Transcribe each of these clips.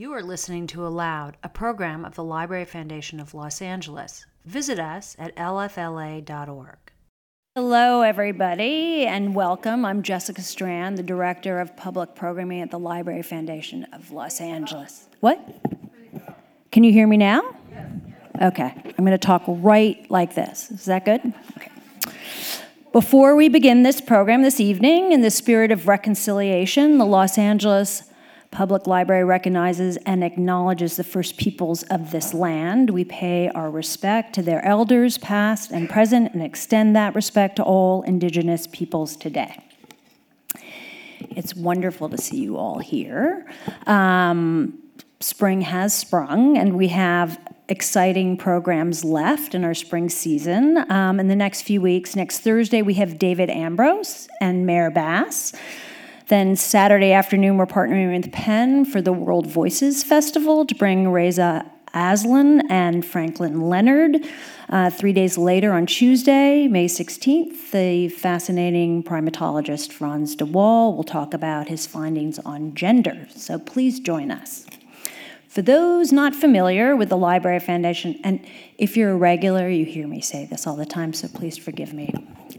You are listening to Aloud, a program of the Library Foundation of Los Angeles. Visit us at lfla.org. Hello, everybody, and welcome. I'm Jessica Strand, the Director of Public Programming at the Library Foundation of Los Angeles. What? Can you hear me now? Okay, I'm going to talk right like this. Is that good? Okay. Before we begin this program this evening, in the spirit of reconciliation, the Los Angeles Public Library recognizes and acknowledges the first peoples of this land. We pay our respect to their elders, past and present, and extend that respect to all Indigenous peoples today. It's wonderful to see you all here. Spring has sprung, and we have exciting programs left in our spring season. In the next few weeks, next Thursday, we have David Ambrose and Mayor Bass. Then Saturday afternoon, we're partnering with Penn for the World Voices Festival to bring Reza Aslan and Franklin Leonard. 3 days later on Tuesday, May 16th, the fascinating primatologist Frans de Waal will talk about his findings on gender. So please join us. For those not familiar with the Library Foundation, and if you're a regular, you hear me say this all the time, so please forgive me.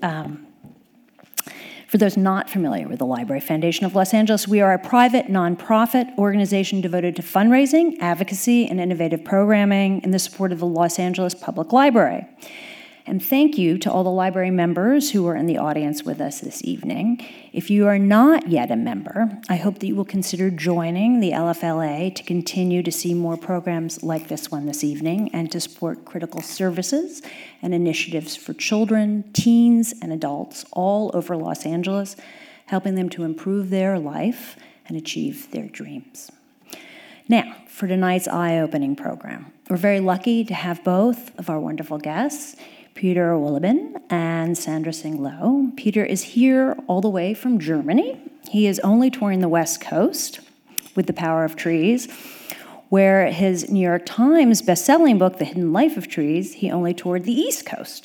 For those not familiar with the Library Foundation of Los Angeles, we are a private, nonprofit organization devoted to fundraising, advocacy, and innovative programming in the support of the Los Angeles Public Library. And thank you to all the library members who are in the audience with us this evening. If you are not yet a member, I hope that you will consider joining the LFLA to continue to see more programs like this one this evening and to support critical services and initiatives for children, teens, and adults all over Los Angeles, helping them to improve their life and achieve their dreams. Now, for tonight's eye-opening program, we're very lucky to have both of our wonderful guests, Peter Wohlleben and Sandra Tsing Loh. Peter is here all the way from Germany. He is only touring the West Coast with The Power of Trees, where his New York Times best-selling book, The Hidden Life of Trees, he only toured the East Coast.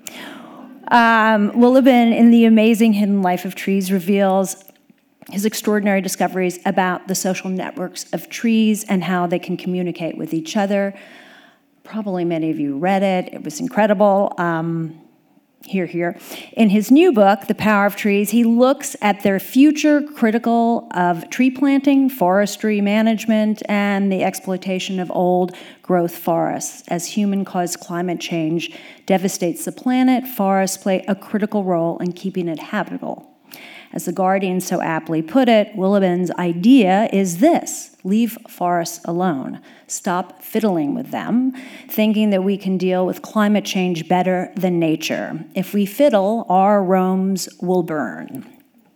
Wohlleben, in The Amazing Hidden Life of Trees, reveals his extraordinary discoveries about the social networks of trees and how they can communicate with each other. Probably many of you read it. It was incredible. Here. In his new book, The Power of Trees, he looks at their future critical of tree planting, forestry management, and the exploitation of old growth forests. As human-caused climate change devastates the planet, forests play a critical role in keeping it habitable. As The Guardian so aptly put it, Wohleben's idea is this: leave forests alone. Stop fiddling with them, thinking that we can deal with climate change better than nature. If we fiddle, our Romes will burn.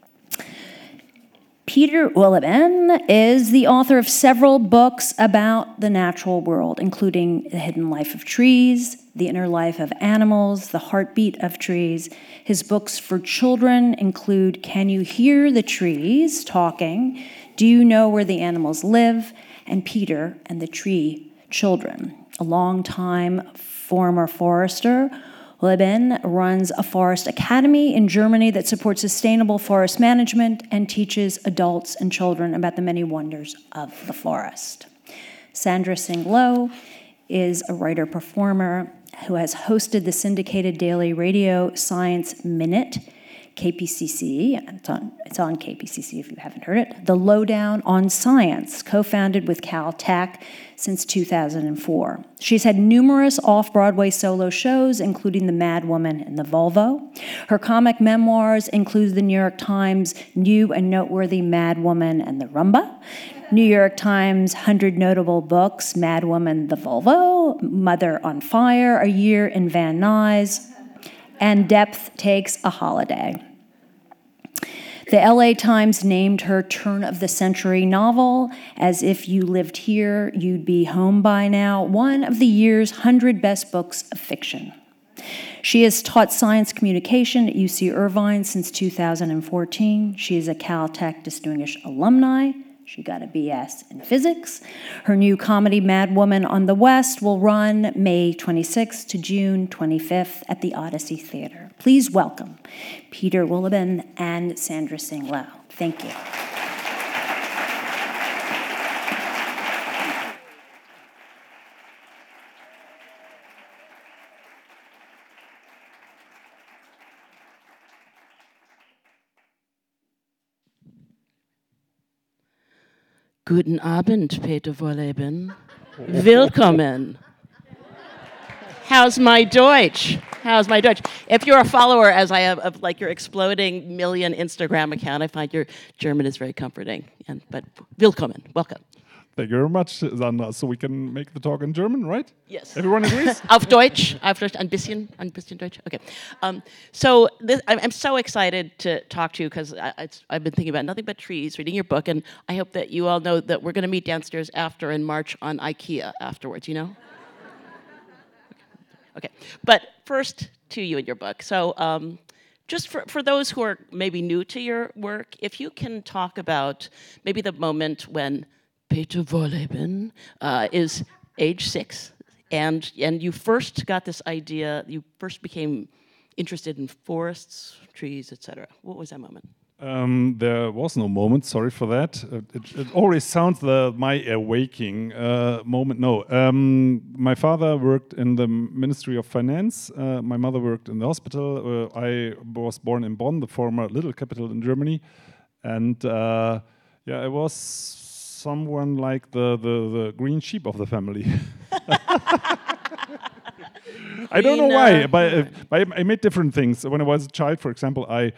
Peter Wohlleben is the author of several books about the natural world, including The Hidden Life of Trees, The Inner Life of Animals, The Heartbeat of Trees. His books for children include Can You Hear the Trees Talking? Do You Know Where the Animals Live? And Peter and the Tree Children. A long-time former forester, Wohlleben runs a forest academy in Germany that supports sustainable forest management and teaches adults and children about the many wonders of the forest. Sandra Tsing Loh is a writer-performer who has hosted the syndicated daily radio Science Minute, KPCC, it's on KPCC if you haven't heard it, The Lowdown on Science, co-founded with Caltech since 2004. She's had numerous off-Broadway solo shows, including The Mad Woman and The Volvo. Her comic memoirs include the New York Times new and noteworthy Mad Woman and the Rumba, New York Times 100 Notable Books, Mad Woman, The Volvo, Mother on Fire, A Year in Van Nuys, and Depth Takes a Holiday. The LA Times named her turn-of-the-century novel, As If You Lived Here, You'd Be Home by Now, one of the year's 100 best books of fiction. She has taught science communication at UC Irvine since 2014. She is a Caltech Distinguished Alumni. She got a BS in physics. Her new comedy, Mad Woman on the West, will run May 26th to June 25th at the Odyssey Theater. Please welcome Peter Wohlleben and Sandra Tsing Loh. Thank you. Guten Abend, Peter Wolleben. Willkommen. How's my Deutsch? How's my Deutsch? If you're a follower, as I am, of like your exploding million Instagram account, I find your German is very comforting. But willkommen, welcome. Thank you very much, Sandra. So we can make the talk in German, right? Yes. Everyone agrees? Auf Deutsch, ein bisschen Deutsch. Okay. So I'm so excited to talk to you because I've been thinking about nothing but trees, reading your book, and I hope that you all know that we're going to meet downstairs after and march on IKEA afterwards, you know? Okay. But first to you and your book. So just for those who are maybe new to your work, if you can talk about maybe the moment when Peter Wolleben is age 6, and you first got this idea, you first became interested in forests, trees, etc. What was that moment? There was no moment, sorry for that. It always sounds my awakening moment. No, my father worked in the Ministry of Finance. My mother worked in the hospital. I was born in Bonn, the former little capital in Germany. And yeah, I was someone like the green sheep of the family. I don't know why, but I made different things. When I was a child, for example, I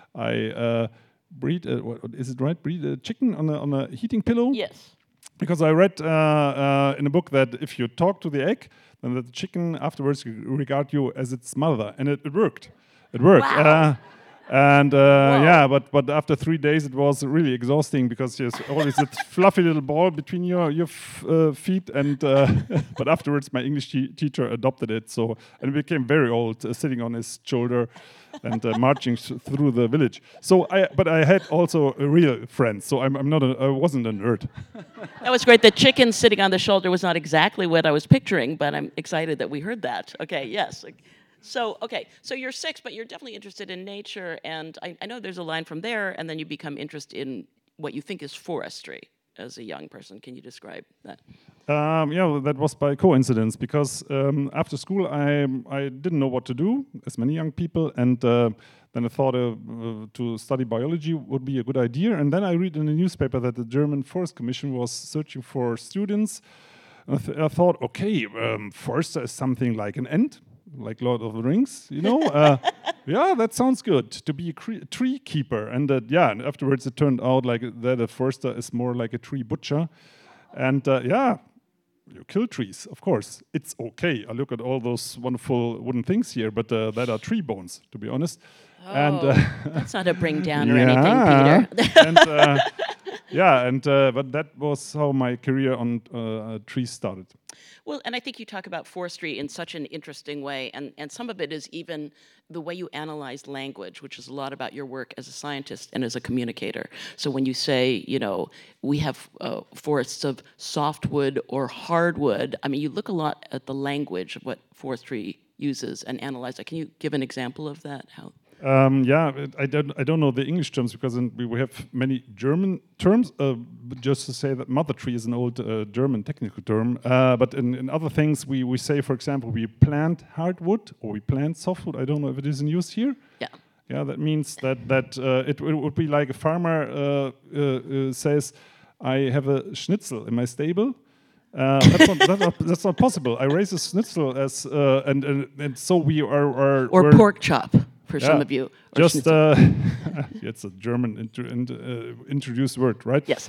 breed. Is it right? Breed a chicken on a heating pillow. Yes. Because I read in a book that if you talk to the egg, then the chicken afterwards regard you as its mother, and it worked. It worked. Wow. Yeah, but after 3 days it was really exhausting because there's always that fluffy little ball between your feet, and but afterwards my English teacher adopted it, so and it became very old, sitting on his shoulder and marching through the village. So I had also a real friend, so I wasn't a nerd. That was great. The chicken sitting on the shoulder was not exactly what I was picturing, but I'm excited that we heard that. Okay, yes. So you're 6, but you're definitely interested in nature, and I know there's a line from there, and then you become interested in what you think is forestry as a young person. Can you describe that? Yeah, that was by coincidence, because after school I didn't know what to do, as many young people, and then I thought to study biology would be a good idea, and then I read in the newspaper that the German Forest Commission was searching for students. I thought, okay, forester is something like an ant, like Lord of the Rings, you know? Yeah, that sounds good, to be a tree keeper. And yeah, and afterwards it turned out like that a forester is more like a tree butcher. And yeah, you kill trees, of course. It's okay. I look at all those wonderful wooden things here, but that are tree bones, to be honest. Oh, and, that's not a bring down or anything, Peter. And, yeah, and but that was how my career on trees started. Well, and I think you talk about forestry in such an interesting way, and some of it is even the way you analyze language, which is a lot about your work as a scientist and as a communicator. So when you say, you know, we have forests of softwood or hardwood, I mean, you look a lot at the language of what forestry uses and analyze it. Can you give an example of that? How? Yeah, I don't know the English terms, because we have many German terms. Just to say that mother tree is an old German technical term. But in other things, we say, for example, we plant hardwood or we plant softwood. I don't know if it is in use here. Yeah. Yeah, that means that it would be like a farmer says, I have a schnitzel in my stable. That's not possible. I raise a schnitzel as and so we are or pork chop. For some of you. Just, it's a German introduced word, right? Yes.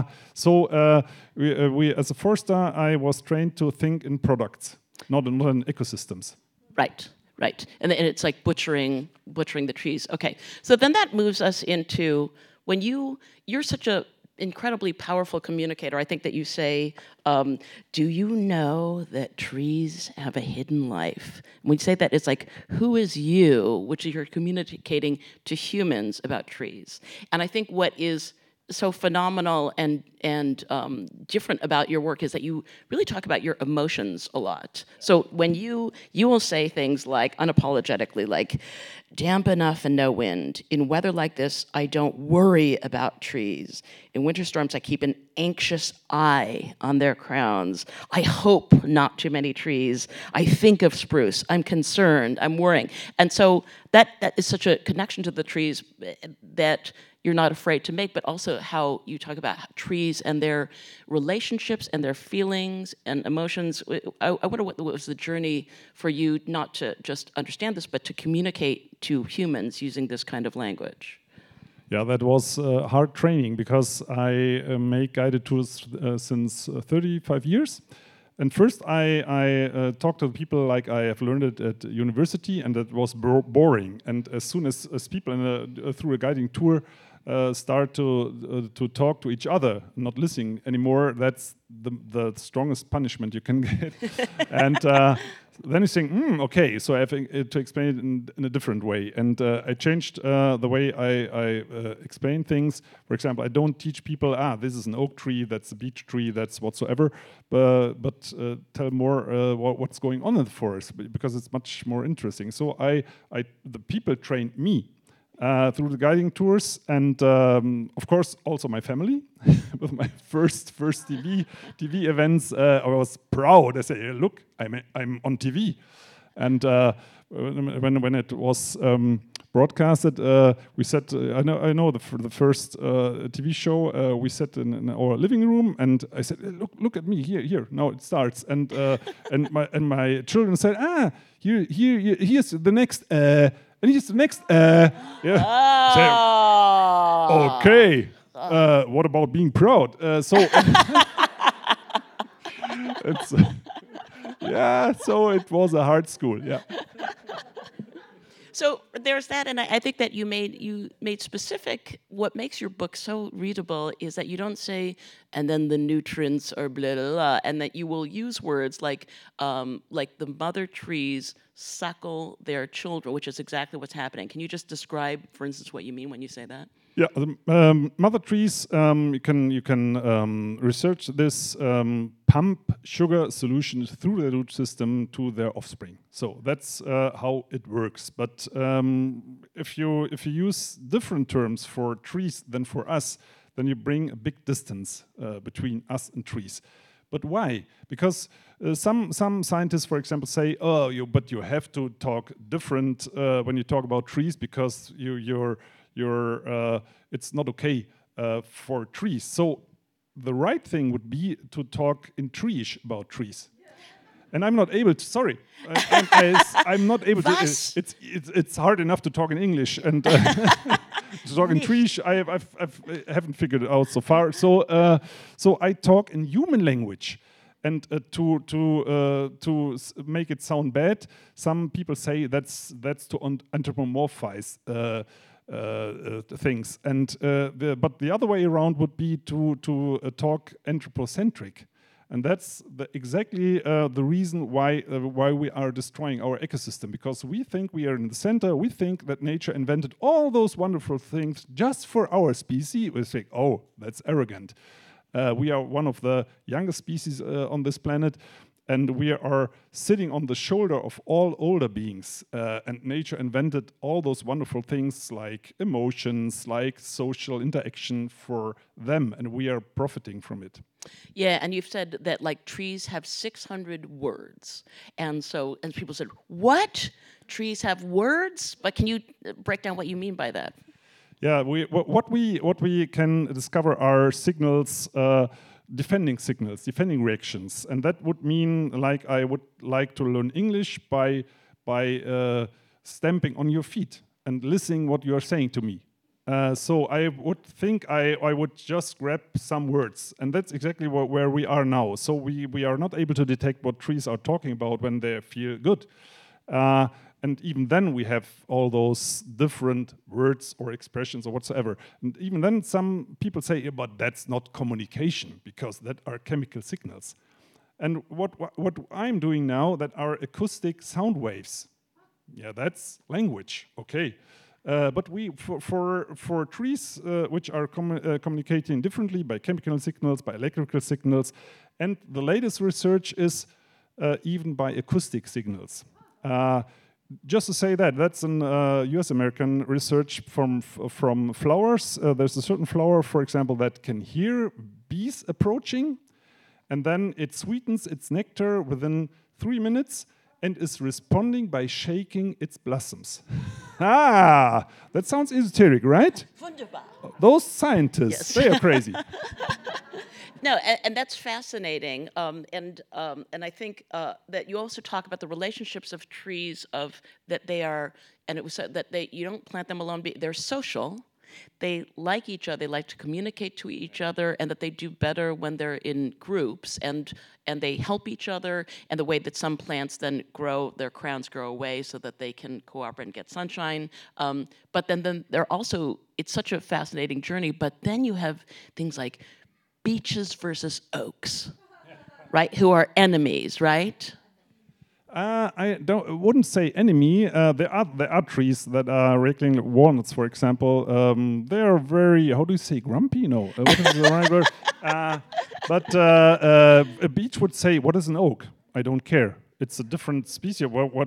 So we, as a forester, I was trained to think in products, not in ecosystems. Right. And it's like butchering the trees. Okay. So then that moves us into when you're such a incredibly powerful communicator. I think that you say, do you know that trees have a hidden life? When you say that, it's like, who is you, which you're communicating to humans about trees. And I think what is so phenomenal and different about your work is that you really talk about your emotions a lot. So when you will say things like, unapologetically, like, damp enough and no wind. In weather like this, I don't worry about trees. In winter storms, I keep an anxious eye on their crowns. I hope not too many trees. I think of spruce. I'm concerned. I'm worrying. And so that is such a connection to the trees that you're not afraid to make, but also how you talk about trees and their relationships and their feelings and emotions. I wonder what was the journey for you not to just understand this, but to communicate to humans using this kind of language? Yeah, that was hard training because I make guided tours since 35 years. And first I talked to people like I have learned it at university, and that was boring. And as soon as people through a guiding tour start to talk to each other, not listening anymore, that's the strongest punishment you can get. And then you think, okay, so I have to explain it in a different way. And I changed the way I explain things. For example, I don't teach people, this is an oak tree, that's a beech tree, that's whatsoever, but tell more what's going on in the forest, because it's much more interesting. So the people trained me through the guiding tours, and of course also my family. With my first TV events, I was proud. I say, look, I'm on TV, and when it was broadcasted, we sat. I know the first TV show we sat in our living room, and I said, look at me here. Now it starts, and my children said, here's the next. And here's the next. Yeah. Oh. So, okay. What about being proud? So it was a hard school. Yeah. So there's that, and I think that you made specific. What makes your book so readable is that you don't say, and then the nutrients are blah blah blah, and that you will use words like the mother trees suckle their children, which is exactly what's happening. Can you just describe, for instance, what you mean when you say that? Yeah, mother trees. You can research this. Pump sugar solutions through the root system to their offspring. So that's how it works. But if you use different terms for trees than for us, then you bring a big distance between us and trees. But why? Because some scientists, for example, say, but you have to talk different when you talk about trees because it's not okay for trees. So the right thing would be to talk in treeish about trees. And I'm not able to. Sorry, I'm not able to. It's hard enough to talk in English and to talk in treeish. I haven't figured it out so far. So I talk in human language. And to make it sound bad, some people say that's to anthropomorphize things, and but the other way around would be to talk anthropocentric, and that's exactly the reason why we are destroying our ecosystem, because we think we are in the center. We think that nature invented all those wonderful things just for our species. We think, oh, that's arrogant. We are one of the youngest species on this planet, and we are sitting on the shoulder of all older beings. And nature invented all those wonderful things like emotions, like social interaction for them, and we are profiting from it. Yeah, and you've said that like trees have 600 words, and people said, "What? Trees have words?" But can you break down what you mean by that? Yeah, what we can discover are signals, defending reactions, and that would mean like I would like to learn English by stamping on your feet and listening what you are saying to me. So I would think I would just grab some words, and that's exactly where we are now. So we are not able to detect what trees are talking about when they feel good. And even then we have all those different words or expressions or whatsoever. And even then some people say, but that's not communication, because that are chemical signals. And what I'm doing now, that are acoustic sound waves. Yeah, that's language, okay. But for trees which are communicating differently by chemical signals, by electrical signals, and the latest research is even by acoustic signals. Just to say that's an US-American research from flowers. There's a certain flower, for example, that can hear bees approaching, and then it sweetens its nectar within 3 minutes and is responding by shaking its blossoms. Ah, that sounds esoteric, right? Wunderbar. Those scientists, Yes. they are crazy. No, and that's fascinating, and I think that you also talk about the relationships of trees that they are, and it was said that you don't plant them alone. They're social. They like each other. They like to communicate to each other, and that they do better when they're in groups, and they help each other. And the way that some plants then grow, their crowns grow away so that they can cooperate and get sunshine. But then they're also, it's such a fascinating journey. But then you have things like beeches versus oaks, right? Who are enemies, right? I wouldn't say enemy. There are trees that are regularly walnuts, for example. They are very, how do you say, grumpy? No, what is the right word? But a beech would say, "What is an oak? I don't care. It's a different species.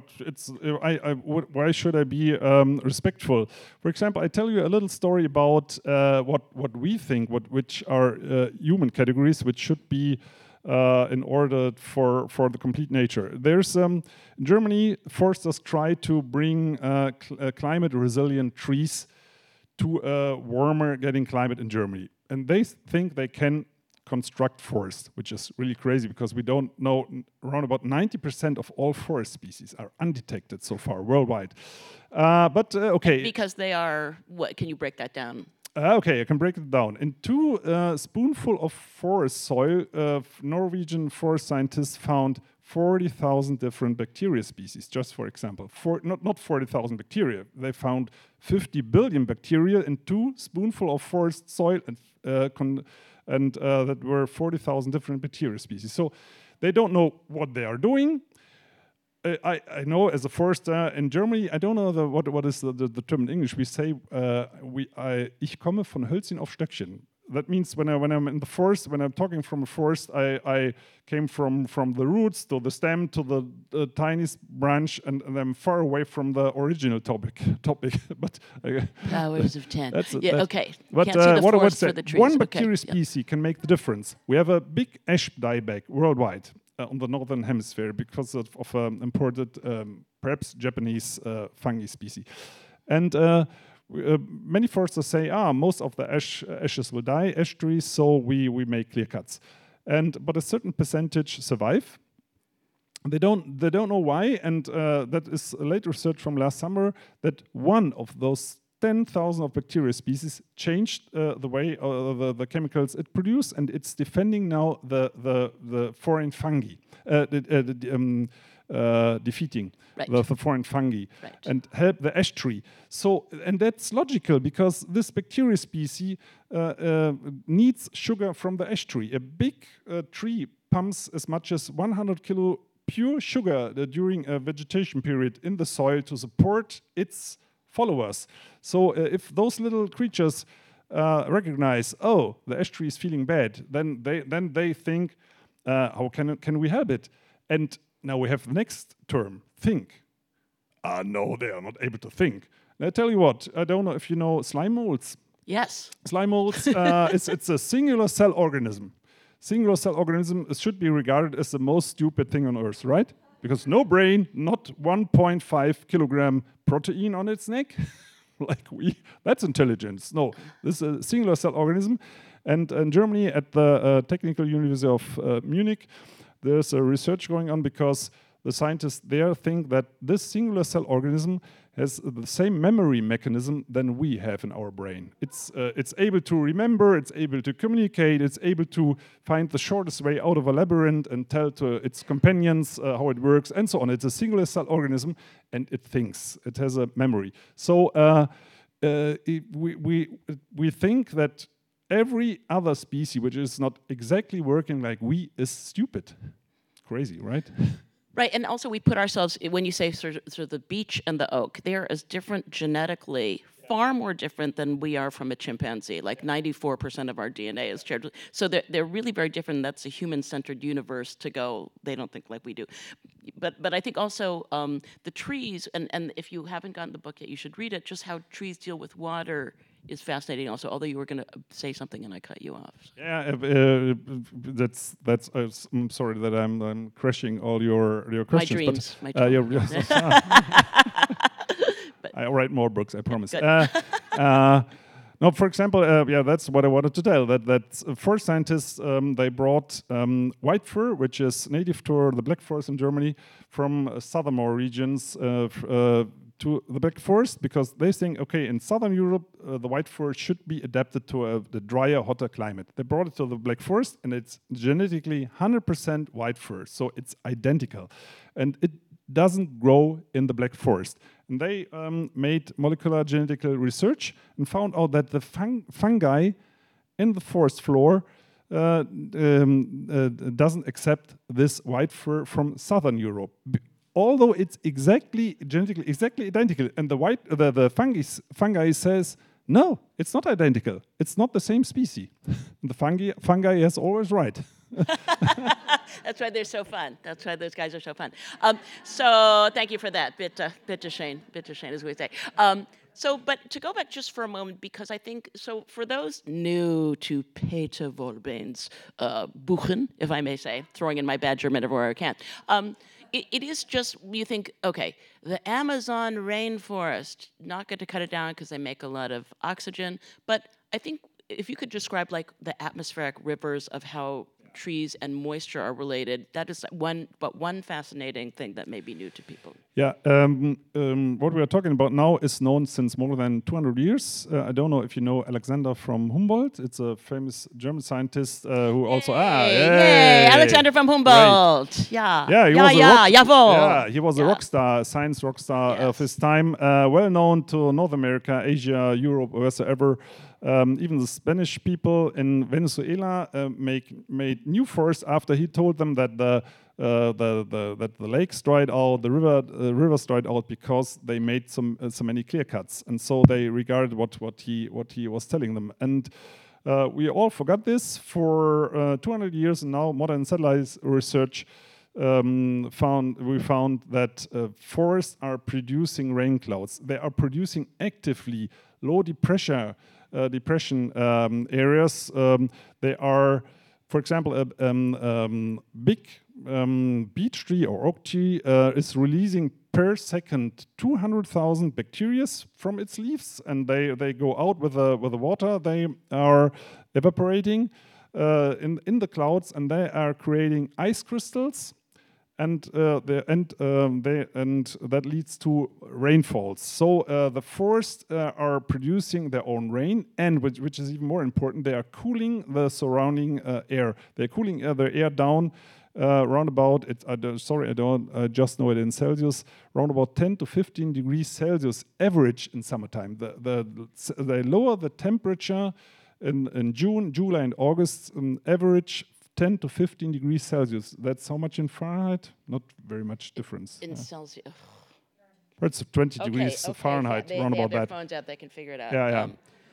Why should I be respectful?" For example, I tell you a little story about what we think, which are human categories, which should be in order for the complete nature. There's in Germany, foresters try to bring climate resilient trees to a warmer getting climate in Germany, and they think they can construct forest, which is really crazy because we don't know, around about 90% of all forest species are undetected so far worldwide. Okay. Because they are, what, can you break that down? Okay, I can break it down. In 2 spoonful of forest soil, Norwegian forest scientists found 40,000 different bacteria species, just for example. Not 40,000 bacteria. They found 50 billion bacteria in 2 spoonful of forest soil, and that were 40,000 different bacteria species. So they don't know what they are doing. I know as a forester in Germany, I don't know what is the term in English. We say, ich komme von Hölzchen auf Stöckchen. That means when I'm in the forest, when I'm talking from a forest, I came from the roots to the stem to the tiniest branch, and I'm far away from the original topic. But Powers of 10. Okay. But Can't see the what I would forest say, for the trees. one bacteria species can make the difference. We have a big ash dieback worldwide on the northern hemisphere because of imported, perhaps Japanese fungi species, and many foresters say, most of the ashes will die, ash trees, so we make clear cuts, but a certain percentage survive. They don't know why, and that is late research from last summer that one of those 10,000 of bacteria species changed the way the chemicals it produces, and it's defending now the foreign fungi, defeating the foreign fungi, and help the ash tree. So, and that's logical because this bacteria species needs sugar from the ash tree. A big tree pumps as much as 100 kilo pure sugar during a vegetation period in the soil to support its followers. So if those little creatures recognize, the ash tree is feeling bad, then they think, how can we help it? And now we have the next term, think. No, they are not able to think. And I tell you what, I don't know if you know slime molds. Yes. Slime molds, it's a singular cell organism. Singular cell organism should be regarded as the most stupid thing on earth, right? Because no brain, not 1.5 kilogram protein on its neck, that's intelligence. No, this is a singular cell organism. And in Germany, at the Technical University of Munich, there's a research going on because the scientists there think that this singular cell organism has the same memory mechanism than we have in our brain. It's able to remember, it's able to communicate, it's able to find the shortest way out of a labyrinth and tell to its companions how it works, and so on. It's a singular cell organism, and it thinks. It has a memory. So we think that every other species which is not exactly working like we is stupid. Crazy, right? Right, and also we put ourselves, when you say sort of the beech and the oak, they're as different genetically, far more different than we are from a chimpanzee. Like 94% of our DNA is shared. So they're really very different. That's a human-centered universe to go, they don't think like we do. But I think also the trees, and if you haven't gotten the book yet, you should read it, just how trees deal with water is fascinating also, although you were going to say something and I cut you off. So. Yeah, that's I'm sorry that I'm crashing all your questions. My dreams. I write more books, I promise. Good. No, for example, yeah, that's what I wanted to tell. That forest scientists they brought white fir, which is native to the Black Forest in Germany, from southern regions to the Black Forest, because they think, okay, in southern Europe, the white fir should be adapted to the drier, hotter climate. They brought it to the Black Forest, and it's genetically 100% white fir, so it's identical, and it doesn't grow in the Black Forest. And they made molecular genetical research and found out that the fungi in the forest floor doesn't accept this white fir from southern Europe. Although it's genetically exactly identical, and the fungi says, no, it's not identical. It's not the same species. The fungi is always right. That's why they're so fun. That's why those guys are so fun. So thank you for that. Bitte schön, as we say. But to go back just for a moment, because I think, so for those new to Peter Wollbeen's Buchen, if I may say, throwing in my bad German everywhere I can, it is just, you think, okay, the Amazon rainforest, not good to cut it down because they make a lot of oxygen, but I think if you could describe like the atmospheric rivers of how trees and moisture are related, that is one fascinating thing that may be new to people. Yeah, what we are talking about now is known since more than 200 years. I don't know if you know Alexander from Humboldt. It's a famous German scientist who also... Yay, Alexander from Humboldt. Great. Yeah, yeah, he was a rock star, science rock star of his time, well known to North America, Asia, Europe, wherever. Even the Spanish people in Venezuela made new forests after he told them that the lakes dried out, the rivers dried out because they made so many clear cuts, and so they regarded what he was telling them. And we all forgot this for 200 years, and now modern satellite research we found that forests are producing rain clouds. They are producing actively low depression areas. They are, for example, a big beech tree or oak tree is releasing per second 200,000 bacteria from its leaves, and they go out with the water. They are evaporating in the clouds, and they are creating ice crystals. And that leads to rainfalls. So the forests are producing their own rain, and which is even more important, they are cooling the surrounding air. They're cooling the air down round about. I just know it in Celsius. Round about 10 to 15 degrees Celsius average in summertime. They lower the temperature in June, July, and August. Average 10 to 15 degrees Celsius. That's how much in Fahrenheit? Not very much difference. In Celsius. It's 20 degrees Fahrenheit, they round have about their that. phones out, they can figure it out. Yeah.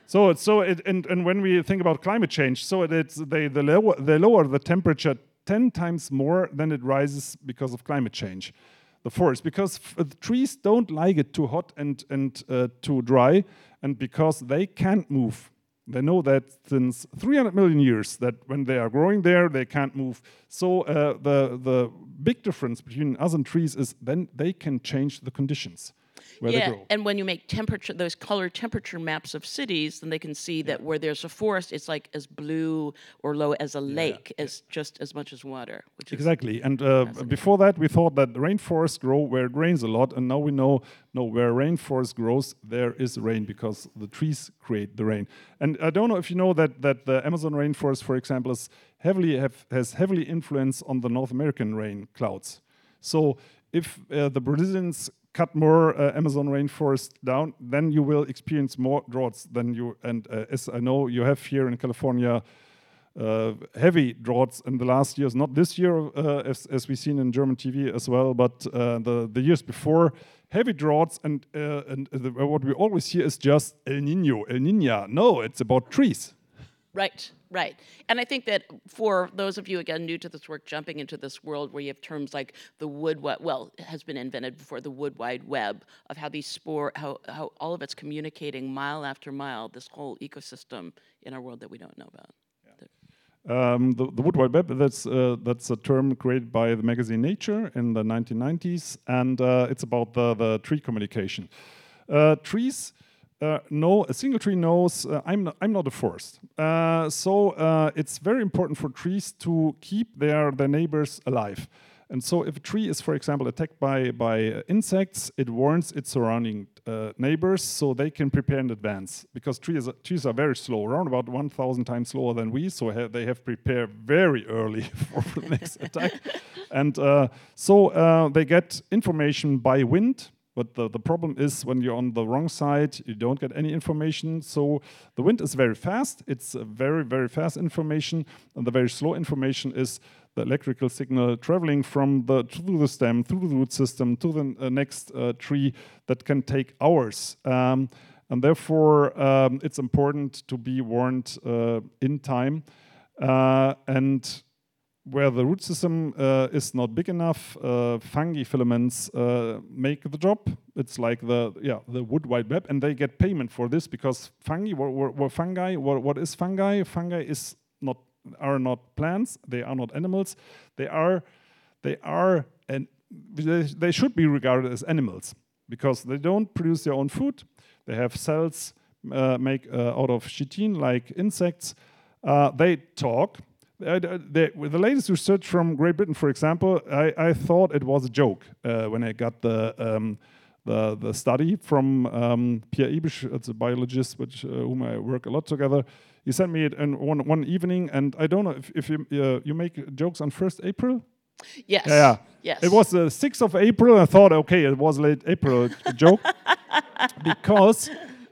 And when we think about climate change, so they lower the temperature 10 times more than it rises because of climate change. The forest, because the trees don't like it too hot and too dry, and because they can't move. They know that since 300 million years that when they are growing there, they can't move. So the big difference between us and trees is then they can change the conditions where they grow. And when you make those color temperature maps of cities, then they can see that where there's a forest, it's like as blue or low as a lake, as just as much as water. Which exactly. And before that, we thought that rainforests grow where it rains a lot, and now we know where rainforest grows, there is rain because the trees create the rain. And I don't know if you know that the Amazon rainforest, for example, has heavily influence on the North American rain clouds. So if the Brazilians cut more Amazon rainforest down, then you will experience more droughts than you. And as I know, you have here in California heavy droughts in the last years. Not this year, as we've seen in German TV as well, but the years before. Heavy droughts, and what we always hear is just El Niño, El Niña. No, it's about trees. Right. And I think that for those of you, again, new to this work, jumping into this world where you have terms like the it has been invented before, the Wood Wide Web, of how these how all of it's communicating mile after mile, this whole ecosystem in our world that we don't know about. The Wood Wide Web, that's a term created by the magazine Nature in the 1990s, and it's about the tree communication. Trees know, a single tree knows I'm not a forest. So it's very important for trees to keep their neighbors alive. And so if a tree is, for example, attacked by insects, it warns its surrounding neighbors so they can prepare in advance. Because trees are very slow, around about 1,000 times slower than we, so they have prepared very early for the next attack. And so they get information by wind. But the problem is when you're on the wrong side, you don't get any information. So the wind is very fast. It's very, very fast information. And the very slow information is the electrical signal traveling through the stem, through the root system, to the next tree that can take hours. And therefore, it's important to be warned in time. And where the root system is not big enough, fungi filaments make the job. It's like the wood wide web, and they get payment for this because fungi. What is fungi? Fungi are not plants. They are not animals. They should be regarded as animals because they don't produce their own food. They have cells make out of chitin like insects. They talk. With the latest research from Great Britain, for example, I thought it was a joke when I got the study from Pierre Ibisch, it's a biologist with whom I work a lot together. He sent me it in one evening, and I don't know if you make jokes on 1st April? Yes. Yeah. Yes. It was the 6th of April. I thought, okay, it was late April joke because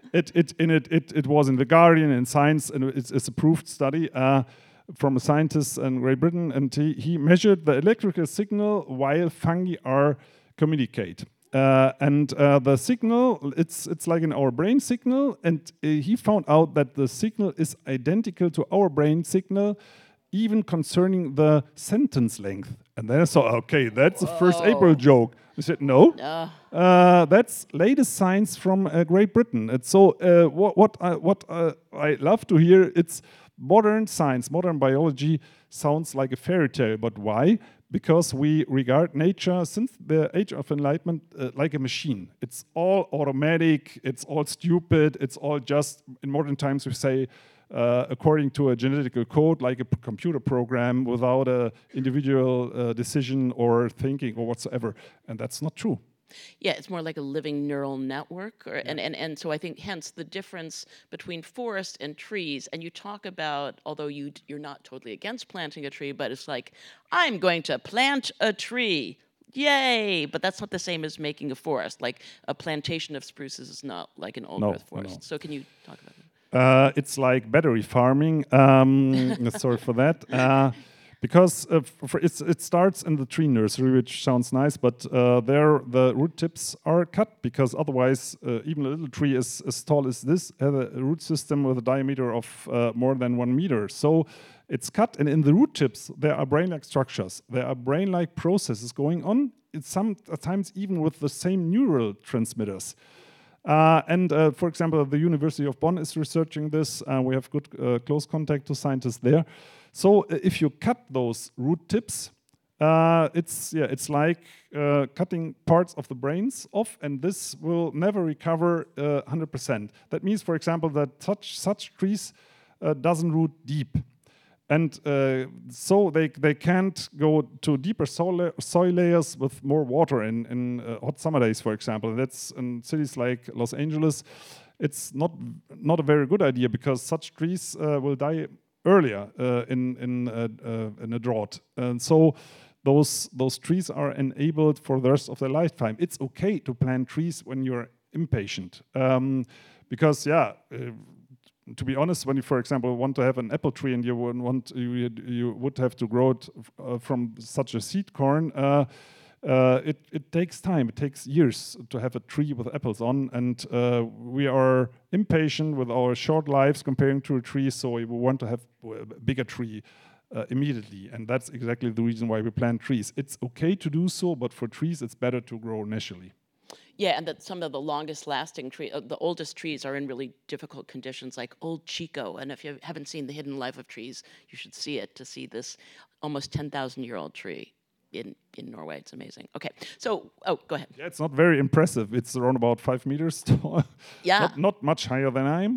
it was in The Guardian in Science, and it's a proved study. From a scientist in Great Britain, and he measured the electrical signal while fungi communicate. And the signal, it's like in our brain signal, and he found out that the signal is identical to our brain signal, even concerning the sentence length. And then I thought, okay, that's a 1st April joke. I said, no. That's latest science from Great Britain. And so what I love to hear, it's modern science, modern biology sounds like a fairy tale, but why? Because we regard nature since the age of enlightenment like a machine. It's all automatic, it's all stupid, it's all just, in modern times we say, according to a genetical code, like a computer program without an individual decision or thinking or whatsoever. And that's not true. Yeah, it's more like a living neural network. And so I think hence the difference between forest and trees. And you talk about, although you're not totally against planting a tree, but it's like, I'm going to plant a tree. Yay! But that's not the same as making a forest. Like a plantation of spruces is not like an old growth forest. No. So can you talk about that? It's like battery farming. Sorry for that. Because it starts in the tree nursery, which sounds nice, but there the root tips are cut because otherwise even a little tree as tall as this has a root system with a diameter of more than 1 meter. So it's cut, and in the root tips there are brain-like structures. There are brain-like processes going on. It's sometimes even with the same neural transmitters. For example, the University of Bonn is researching this. We have good close contact to scientists there. So if you cut those root tips, it's like cutting parts of the brains off, and this will never recover 100%. That means, for example, that such trees doesn't root deep. And so they can't go to deeper soil layers with more water in hot summer days, for example. That's in cities like Los Angeles. It's not a very good idea because such trees will die earlier in a drought. And so those trees are enabled for the rest of their lifetime. It's okay to plant trees when you're impatient. Because, to be honest, when you, for example, want to have an apple tree and you would have to grow it from such a seed corn, it takes time. It takes years to have a tree with apples on, and we are impatient with our short lives comparing to a tree, so we want to have a bigger tree immediately, and that's exactly the reason why we plant trees. It's okay to do so, but for trees, it's better to grow naturally. Yeah, and that some of the longest lasting trees, the oldest trees are in really difficult conditions, like Old Chico. And if you haven't seen The Hidden Life of Trees, you should see it to see this almost 10,000-year-old tree. in Norway. It's amazing. Okay, so go ahead. Yeah, it's not very impressive. It's around about 5 meters tall. Yeah. Not much higher than I'm.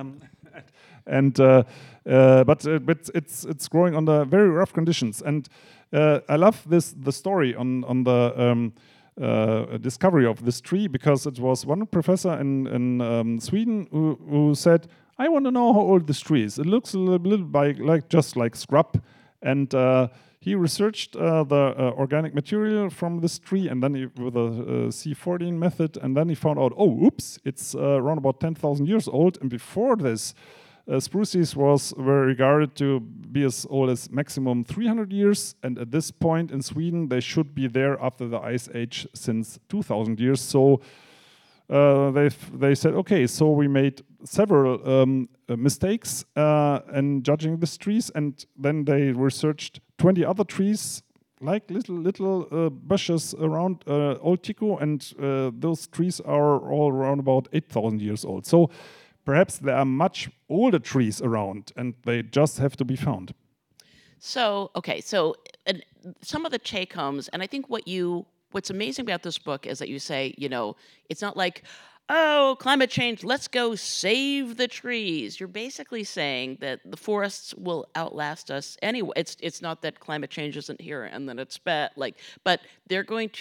But it's growing under very rough conditions. And I love the story on the discovery of this tree, because it was one professor in Sweden who said, I want to know how old this tree is. It looks a little like just like scrub. And he researched the organic material from this tree, and then with a C14 method, and then he found out, oh, oops, it's around about 10,000 years old. And before this, spruces were regarded to be as old as maximum 300 years, and at this point in Sweden, they should be there after the Ice Age since 2,000 years. So they said, okay, so we made several mistakes in judging these trees, and then they researched 20 other trees, like little bushes around Old Tycho, and those trees are all around about 8,000 years old. So perhaps there are much older trees around, and they just have to be found. So, okay, so some of the take-homes, and I think what's amazing about this book is that you say, it's not like, oh, climate change, let's go save the trees. You're basically saying that the forests will outlast us anyway. It's not that climate change isn't here and then it's bad, but they're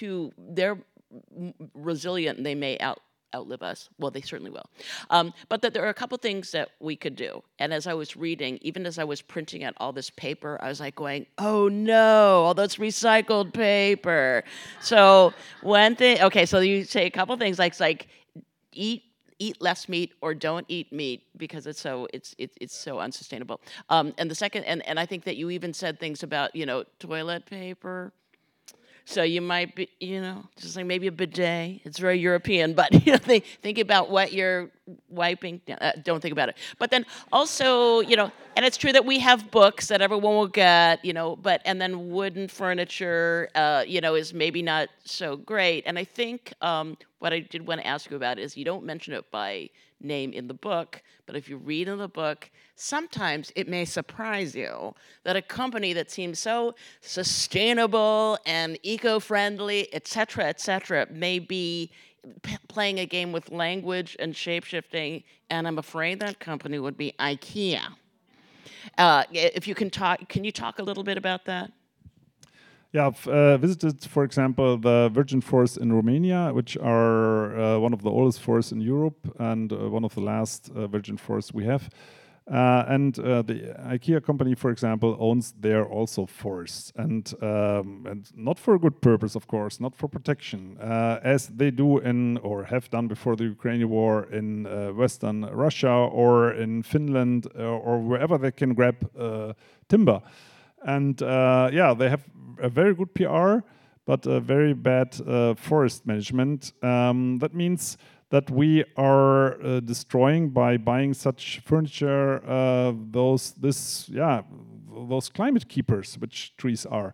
resilient and they may outlive us. Well, they certainly will. But that there are a couple things that we could do. And as I was reading, even as I was printing out all this paper, I was like going, oh no, all that's recycled paper. So one thing, okay, so you say a couple things like eat less meat or don't eat meat because it's so unsustainable. And the second, and I think that you even said things about, toilet paper. So you might be, just like maybe a bidet. It's very European, but think about what you're wiping. Don't think about it. But then also, and it's true that we have books that everyone will get, and then wooden furniture, is maybe not so great. And I think what I did want to ask you about is you don't mention it by name in the book, but if you read in the book, sometimes it may surprise you that a company that seems so sustainable and eco-friendly, et cetera, may be playing a game with language and shape-shifting, and I'm afraid that company would be IKEA. If you can you talk a little bit about that? Yeah, I've visited, for example, the Virgin Forests in Romania, which are one of the oldest forests in Europe and one of the last virgin forests we have. And the IKEA company, for example, owns there also forests, and not for a good purpose, of course, not for protection, as they do or have done before the Ukrainian war in Western Russia or in Finland or wherever they can grab timber. And they have a very good PR, but a very bad forest management. That means that we are destroying by buying such furniture those climate keepers, which trees are.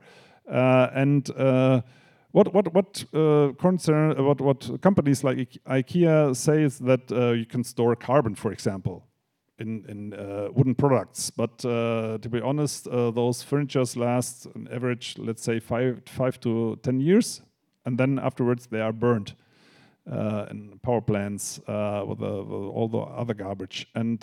What companies like IKEA say is that you can store carbon, for example, in wooden products. But to be honest, those furnitures last on average, let's say 5 to 10 years, and then afterwards they are burned in power plants with all the other garbage. And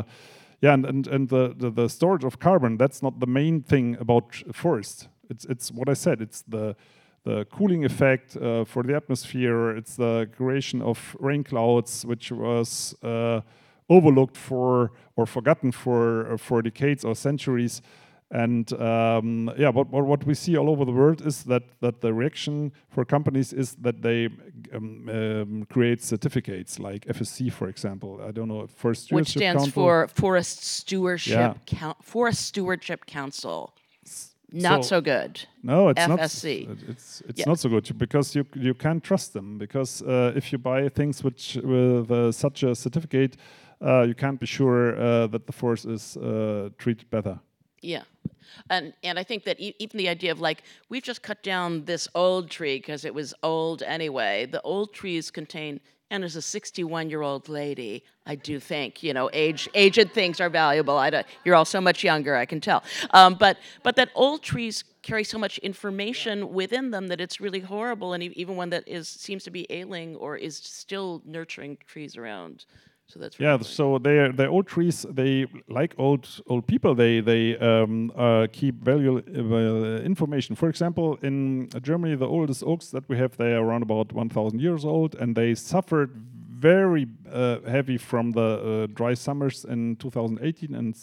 the storage of carbon, that's not the main thing about forest. It's what I said. It's the cooling effect for the atmosphere. It's the creation of rain clouds, which was overlooked or forgotten for decades or centuries. And what we see all over the world is that the reaction for companies is that they create certificates like FSC, for example. I don't know, Forest Stewardship Which stands Council. for Forest Stewardship Forest Stewardship Council. Not so good. No, it's FSC. not. It's not so good because you can't trust them, because if you buy things with such a certificate, you can't be sure that the forest is treated better. Yeah. And I think that even the idea of we've just cut down this old tree because it was old anyway. The old trees contain And as a 61-year-old lady, I do think, aged things are valuable. You're all so much younger, I can tell. But that old trees carry so much information within them that it's really horrible, and even one that seems to be ailing or is still nurturing trees around. So that's really so they're old trees. They, like old people, they keep valuable information. For example, in Germany, the oldest oaks that we have, they are around about 1,000 years old, and they suffered very heavy from the dry summers in 2018 and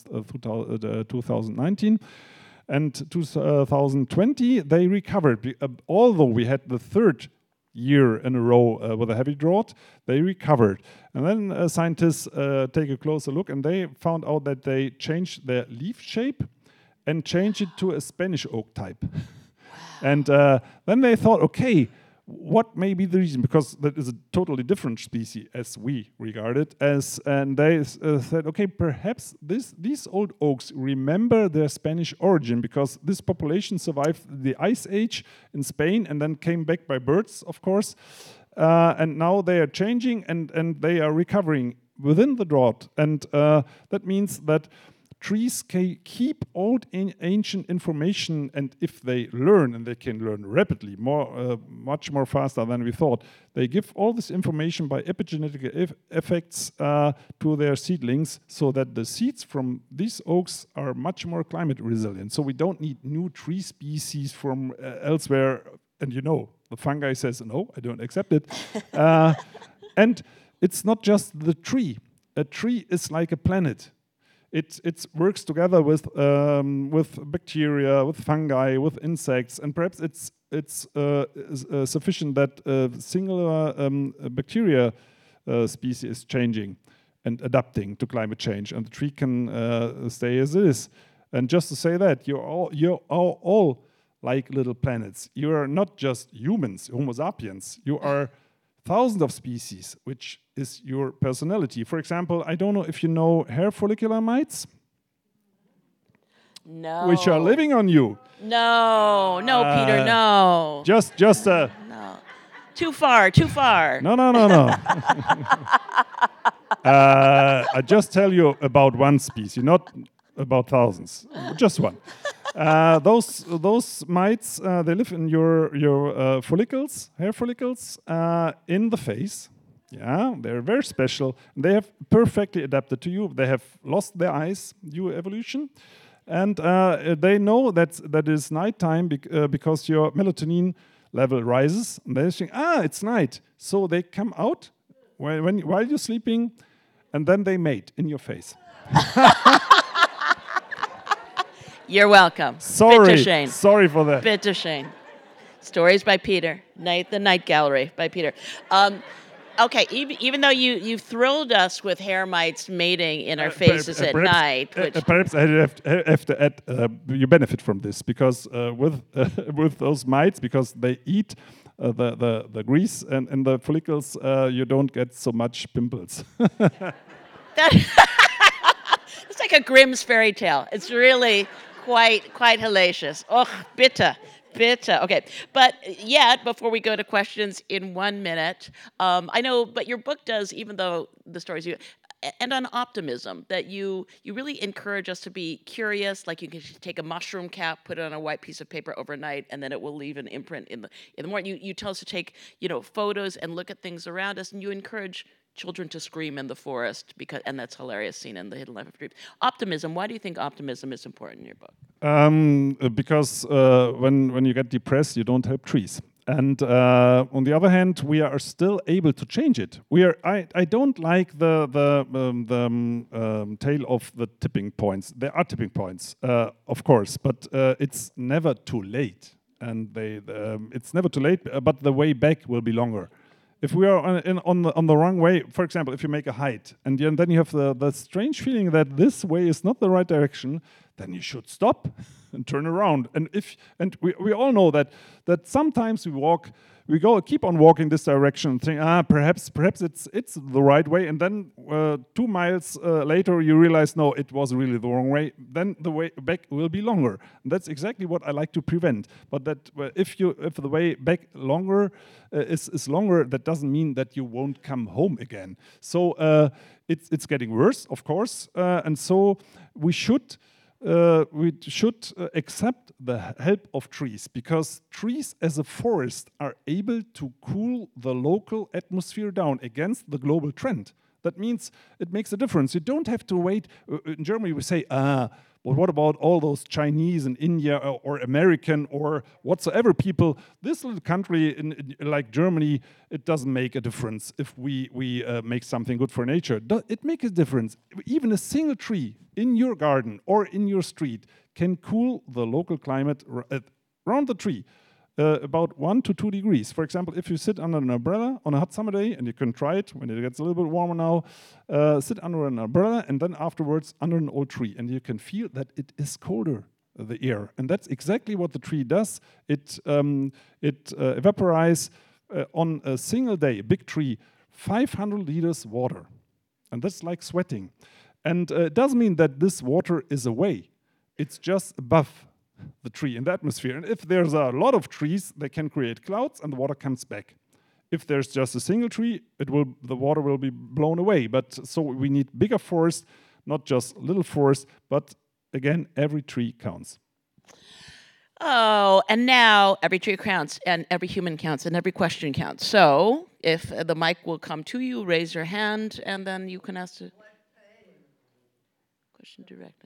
2019. And 2020, they recovered. Although we had the third year in a row with a heavy drought, they recovered. And then scientists take a closer look, and they found out that they changed their leaf shape and changed it to a Spanish oak type. And then they thought, okay, what may be the reason? Because that is a totally different species as we regard it as. And they said, okay, perhaps these old oaks remember their Spanish origin, because this population survived the Ice Age in Spain and then came back by birds, of course. And now they are changing and they are recovering within the drought. And that means that trees can keep old ancient information, and if they learn, and they can learn rapidly, much more faster than we thought, they give all this information by epigenetic effects to their seedlings, so that the seeds from these oaks are much more climate resilient. So we don't need new tree species from elsewhere, and the fungi says, no, I don't accept it. And it's not just the tree. A tree is like a planet. It works together with bacteria, with fungi, with insects, and perhaps it's sufficient that a singular bacteria species is changing and adapting to climate change, and the tree can stay as it is. And just to say that, you're all like little planets. You are not just humans, Homo sapiens. You are thousands of species, which is your personality. For example, I don't know if you know hair follicular mites. No. Which are living on you. No, Peter, no. Just no. Too far. No. I just tell you about one species, not about thousands. Just one. Those mites, they live in your follicles, hair follicles, in the face. Yeah, they're very special. They have perfectly adapted to you. They have lost their eyes due evolution, and they know that is nighttime because your melatonin level rises. And they think, it's night, so they come out while you're sleeping, and then they mate in your face. You're welcome. Sorry. Bitteschön. Sorry for that. Bitteschön. Stories by Peter. The Night Gallery by Peter. Okay, even though you thrilled us with hair mites mating in our faces at night. Perhaps I have to add, you benefit from this, because with those mites, because they eat the grease and the follicles, you don't get so much pimples. It's like a Grimm's fairy tale. It's really quite hellacious. Oh, bitter. Okay, but yet, before we go to questions in 1 minute, I know, but your book does, even though the stories and on optimism, that you really encourage us to be curious. Like, you can take a mushroom cap, put it on a white piece of paper overnight, and then it will leave an imprint in the morning. You tell us to take photos and look at things around us, and you encourage children to scream in the forest, and that's hilarious scene in The Hidden Life of Trees. Optimism. Why do you think optimism is important in your book? Because when you get depressed, you don't help trees. And on the other hand, we are still able to change it. I don't like the tale of the tipping points. There are tipping points, of course, but it's never too late. And it's never too late, but the way back will be longer. If we are on the wrong way, for example, if you make a height, and then you have the strange feeling that this way is not the right direction, then you should stop and turn around. And we all know that sometimes we keep on walking this direction and think, perhaps it's the right way, and then 2 miles later you realize, no, it was really the wrong way. Then the way back will be longer. And that's exactly what I like to prevent. But that if the way back longer is longer, that doesn't mean that you won't come home again. So it's getting worse, of course, and so we should accept the help of trees, because trees as a forest are able to cool the local atmosphere down against the global trend. That means it makes a difference. You don't have to wait. In Germany we say, well, what about all those Chinese and India or American or whatsoever people? This little country like Germany, it doesn't make a difference if we make something good for nature. It makes a difference. Even a single tree in your garden or in your street can cool the local climate around the tree about 1 to 2 degrees. For example, if you sit under an umbrella on a hot summer day, and you can try it when it gets a little bit warmer now, sit under an umbrella and then afterwards under an old tree, and you can feel that it is colder, the air. And that's exactly what the tree does. It evaporates on a single day, a big tree, 500 liters water. And that's like sweating. And it doesn't mean that this water is away. It's just above the tree in the atmosphere. And if there's a lot of trees, they can create clouds and the water comes back. If there's just a single tree, the water will be blown away. But so we need bigger forests, not just little forests, but again, every tree counts. Oh, and now every tree counts, and every human counts, and every question counts. So if the mic will come to you, raise your hand, and then you can ask the question directly.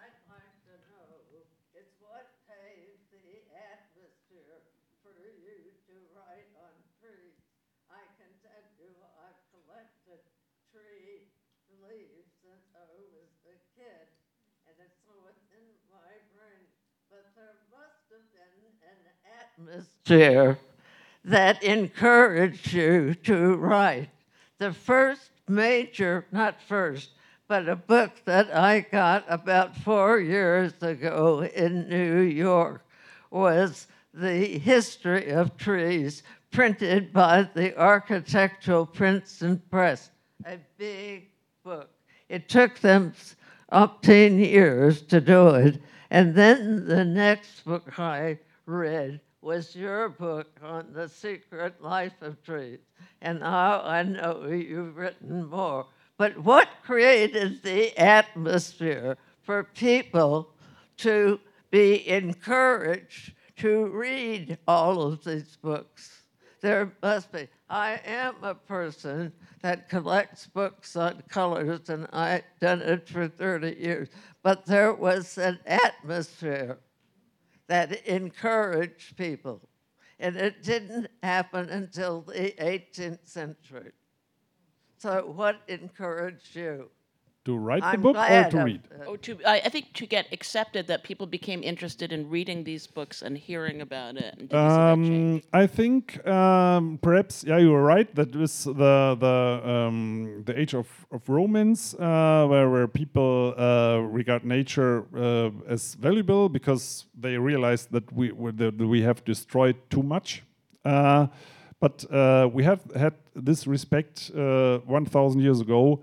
Atmosphere that encouraged you to write. The first major, not first, but a book that I got about 4 years ago in New York was The History of Trees, printed by the Architectural Princeton Press, a big book. It took them 10 years to do it. And then the next book I read was your book on The Secret Life of Trees. And now I know you've written more. But what created the atmosphere for people to be encouraged to read all of these books? There must be. I am a person that collects books on colors, and I've done it for 30 years. But there was an atmosphere that encouraged people. And it didn't happen until the 18th century. So what encouraged you? To write the book or to read? I think to get accepted, that people became interested in reading these books and hearing about it. And did you see that change? I think perhaps, yeah, you were right. That was the age of Romans, where people regard nature as valuable because they realized that we have destroyed too much. But we have had this respect 1,000 years ago.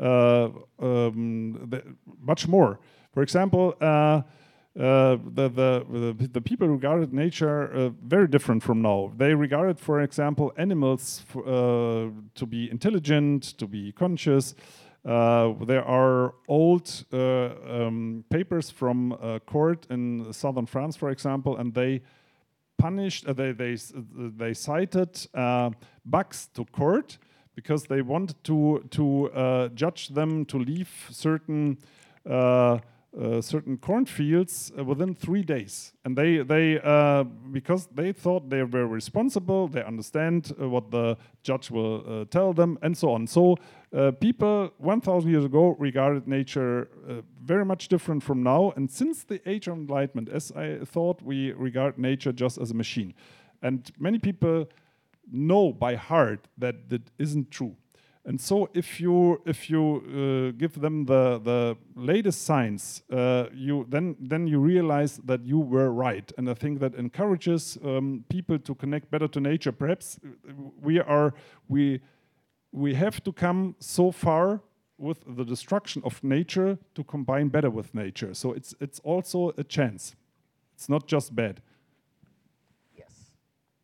Much more. For example, the people regarded nature very different from now. They regarded, for example, animals to be intelligent, to be conscious. There are old papers from a court in southern France, for example, and they punished. They cited bugs to court because they wanted to judge them to leave certain cornfields within 3 days, and they because they thought they were responsible, they understand what the judge will tell them, and so on. So people 1,000 years ago regarded nature very much different from now, and since the Age of Enlightenment, as I thought, we regard nature just as a machine, and many people know by heart that that isn't true. And so if you give them the latest science, then you realize that you were right. And I think that encourages people to connect better to nature. Perhaps we have to come so far with the destruction of nature to combine better with nature. So it's also a chance. It's not just bad. Yes.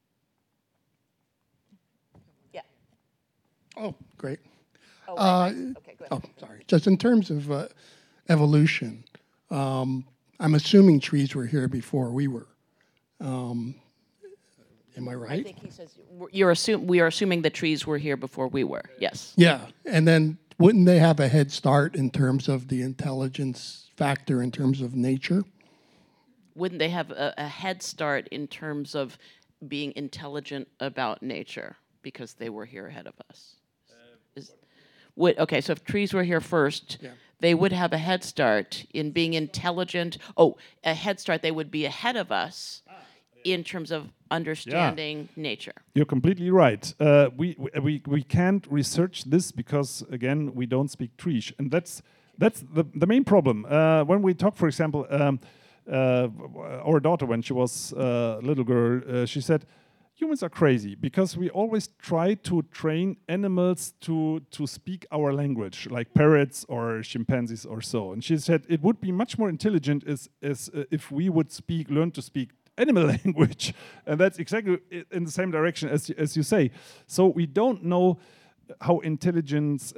Yeah. Oh, great. Oh, right. Okay, go ahead. Oh, sorry. Just in terms of evolution, I'm assuming trees were here before we were. Am I right? I think he says we are assuming the trees were here before we were. Yes. Yeah, and then wouldn't they have a head start in terms of the intelligence factor in terms of nature? Wouldn't they have a head start in terms of being intelligent about nature because they were here ahead of us? Okay, so if trees were here first, they would have a head start in being intelligent. Oh, a head start. They would be ahead of us in terms of understanding nature. You're completely right. We can't research this because, again, we don't speak Trish. And that's the main problem. When we talk, for example, our daughter, when she was a little girl, she said, humans are crazy because we always try to train animals to speak our language, like parrots or chimpanzees or so. And she said it would be much more intelligent if we would learn to speak animal language. And that's exactly in the same direction as you say. So we don't know how intelligent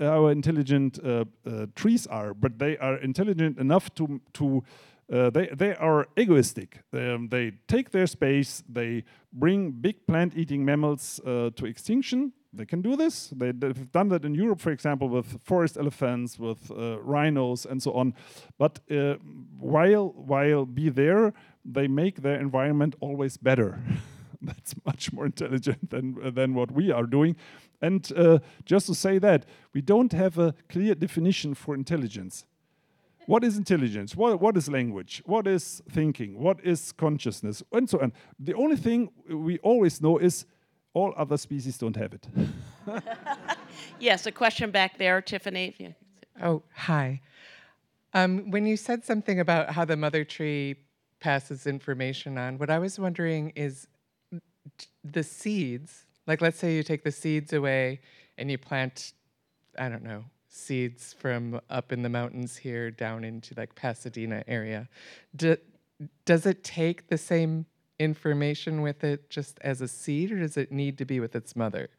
trees are, but they are intelligent enough to they are egoistic. They take their space. They bring big plant-eating mammals to extinction. They can do this. They've done that in Europe, for example, with forest elephants, with rhinos, and so on. But while be there, they make their environment always better. That's much more intelligent than what we are doing. And just to say that, we don't have a clear definition for intelligence. What is intelligence? What is language? What is thinking? What is consciousness? And so on. The only thing we always know is all other species don't have it. Yes, a question back there, Tiffany. Oh, hi. When you said something about how the mother tree passes information on, what I was wondering is the seeds, like let's say you take the seeds away and you plant, I don't know, seeds from up in the mountains here down into like Pasadena area. Does it take the same information with it just as a seed, or does it need to be with its mother?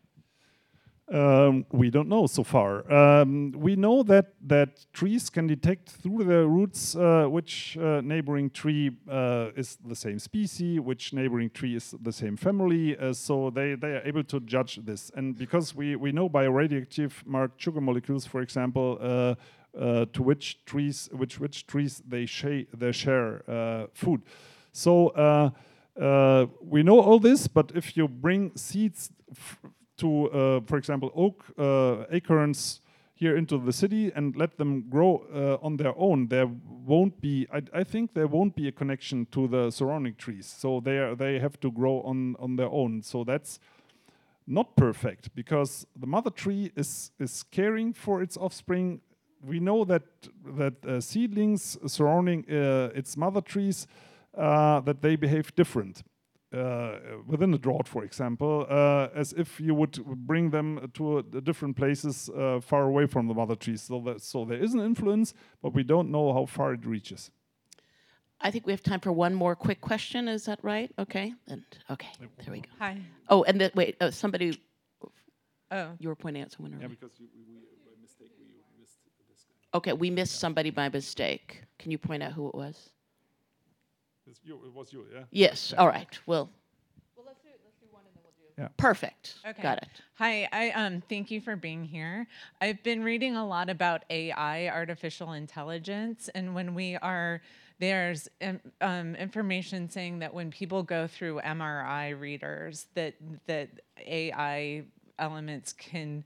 We don't know so far. We know that trees can detect through their roots which neighboring tree is the same species, which neighboring tree is the same family. So they are able to judge this. And because we know by radioactive marked sugar molecules, for example, to which trees they share food. So we know all this, but if you bring seeds to, for example, oak acorns here into the city and let them grow on their own, there won't be. I think there won't be a connection to the surrounding trees. So they have to grow on their own. So that's not perfect because the mother tree is caring for its offspring. We know that seedlings surrounding its mother trees that they behave different. Within a drought, for example, as if you would bring them to different places far away from the mother trees. So there is an influence, but we don't know how far it reaches. I think we have time for one more quick question. Is that right? Okay. Okay, there we go. Hi. Oh, and wait, somebody. Oh. You were pointing out someone earlier. Yeah, because by mistake we missed this guy. Okay, we missed somebody by mistake. Can you point out who it was? It was you, yeah? Yes. All right. Well, Let's do one and then we'll do. perfect. Okay. Got it. Hi, I thank you for being here. I've been reading a lot about AI, artificial intelligence, and there's information saying that when people go through MRI readers, that AI elements can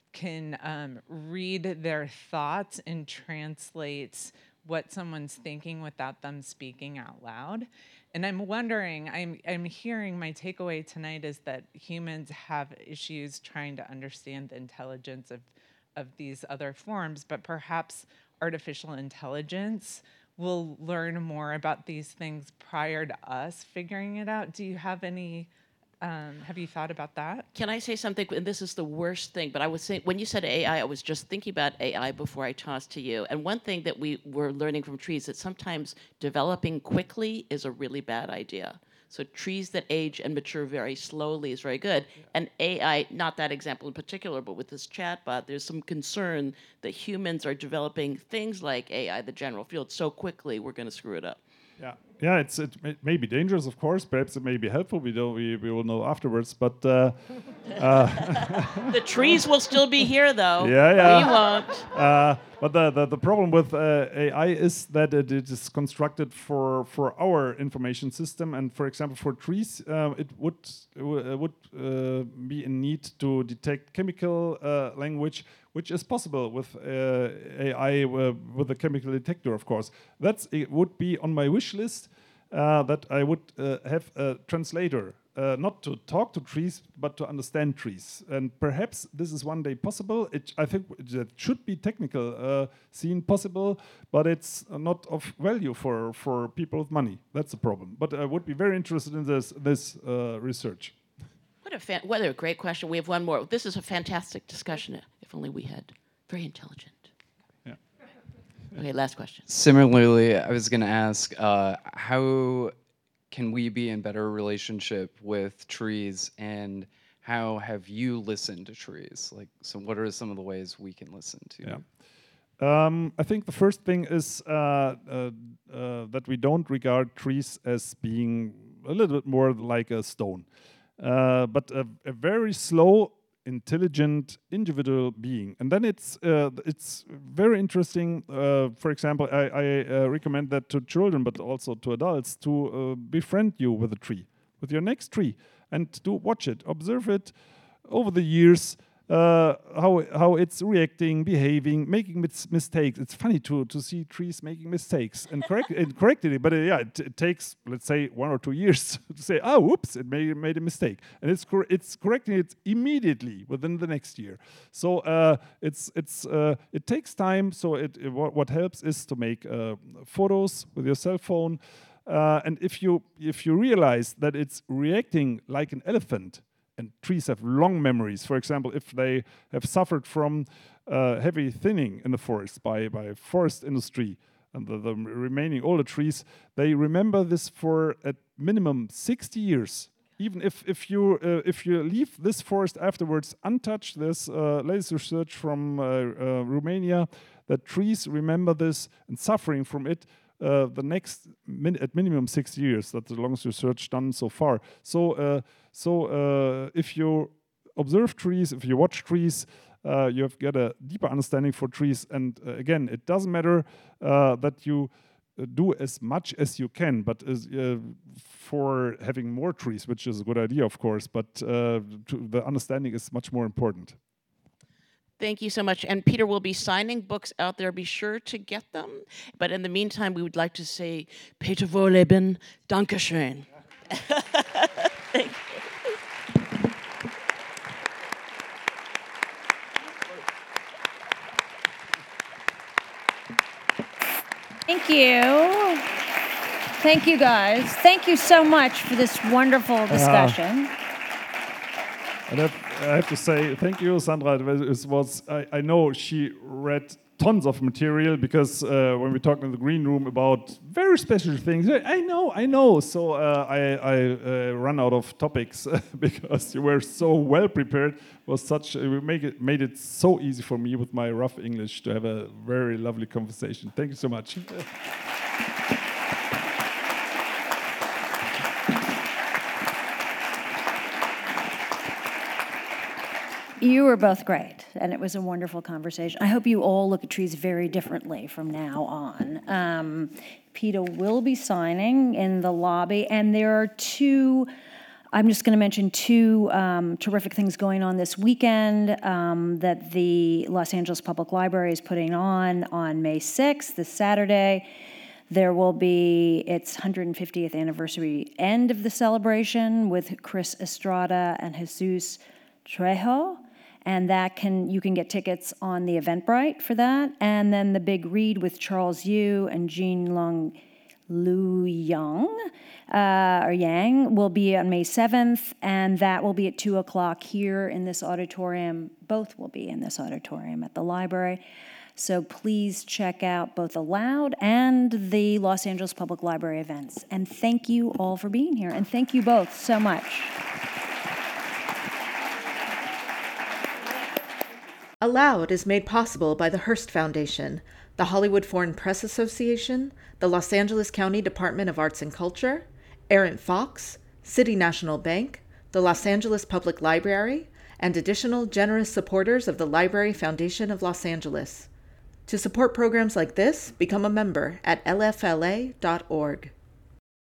read their thoughts and translate what someone's thinking without them speaking out loud. And I'm wondering, I'm hearing my takeaway tonight is that humans have issues trying to understand the intelligence of these other forms, but perhaps artificial intelligence will learn more about these things prior to us figuring it out. Do you have any, have you thought about that? Can I say something? And this is the worst thing, but I was saying, when you said AI, I was just thinking about AI before I tossed to you. And one thing that we were learning from trees, that sometimes developing quickly is a really bad idea. So trees that age and mature very slowly is very good. And AI, not that example in particular, but with this chatbot, there's some concern that humans are developing things like AI, the general field, so quickly we're going to screw it up. Yeah, it may be dangerous, of course. Perhaps it may be helpful. We will know afterwards. But The trees will still be here, though. Yeah. We won't. But the problem with AI is that it is constructed for our information system, and for example, for trees, it would be in need to detect chemical language, which is possible with AI with a chemical detector, of course. It would be on my wish list that I would have a translator. Not to talk to trees, but to understand trees. And perhaps this is one day possible. I think it should be technical seen possible, but it's not of value for people with money. That's the problem. But I would be very interested in this research. What a great question. We have one more. This is a fantastic discussion. If only we had. Very intelligent. Yeah. Okay, last question. Similarly, I was going to ask, how can we be in better relationship with trees, and how have you listened to trees? Like, so what are some of the ways we can listen to? Yeah. I think the first thing is that we don't regard trees as being a little bit more like a stone, but a very slow, intelligent individual being. And then it's very interesting. For example, I recommend that to children, but also to adults, to befriend you with a tree, with your next tree, and to watch it, observe it over the years, how it's reacting, behaving, making mistakes. It's funny to see trees making mistakes and correcting it. But it takes, let's say, 1 or 2 years to say, oh, whoops, it made a mistake, and it's correcting it immediately within the next year. So it takes time. So what helps is to make photos with your cell phone, and if you realize that it's reacting like an elephant. And trees have long memories. For example, if they have suffered from heavy thinning in the forest by forest industry, and the remaining older trees, they remember this for at minimum 60 years. Even if you leave this forest afterwards untouched, there's latest research from Romania that trees remember this and suffering from it the next at minimum 6 years. That's the longest research done so far. So if you observe trees, if you watch trees, you have got a deeper understanding for trees. And again, it doesn't matter that you do as much as you can, but for having more trees, which is a good idea, of course, but the understanding is much more important. Thank you so much. And Peter will be signing books out there. Be sure to get them. But in the meantime, we would like to say, Peter Wohlleben, Dankeschön. Thank you. Thank you. Thank you, guys. Thank you so much for this wonderful discussion. And I have to say, thank you, Sandra. I know she read tons of material, because when we talked in the green room about very special things, I know. So I run out of topics because you were so well prepared. Made it so easy for me with my rough English to have a very lovely conversation. Thank you so much. You were both great, and it was a wonderful conversation. I hope you all look at trees very differently from now on. PETA will be signing in the lobby, and there are I'm just going to mention two terrific things going on this weekend that the Los Angeles Public Library is putting on May 6th, this Saturday. There will be its 150th anniversary end of the celebration with Chris Estrada and Jesus Trejo. And you can get tickets on the Eventbrite for that. And then the big read with Charles Yu and Jean Lu Yang will be on May 7th, and that will be at 2 o'clock here in this auditorium. Both will be in this auditorium at the library. So please check out both Aloud and the Los Angeles Public Library events. And thank you all for being here, and thank you both so much. Aloud is made possible by the Hearst Foundation, the Hollywood Foreign Press Association, the Los Angeles County Department of Arts and Culture, Aaron Fox, City National Bank, the Los Angeles Public Library, and additional generous supporters of the Library Foundation of Los Angeles. To support programs like this, become a member at lfla.org.